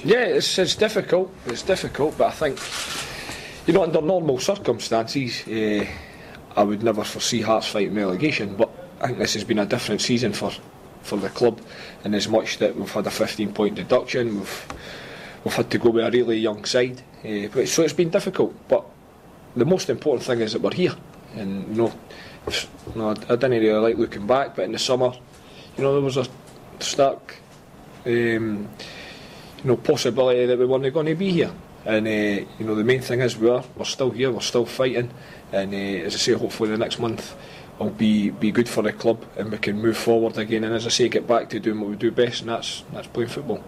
Yeah, it's difficult. It's difficult, but I think, under normal circumstances, I would never foresee Hearts fighting relegation. But I think this has been a different season for the club, in as much that we've had a 15-point deduction. We've had to go with a really young side, so it's been difficult. But the most important thing is that we're here, and I didn't really like looking back, but in the summer, there was a stark possibility that we weren't going to be here. And the main thing is we're still here, we're still fighting, and as I say, hopefully the next month will be good for the club and we can move forward again, and as I say, get back to doing what we do best, and that's playing football.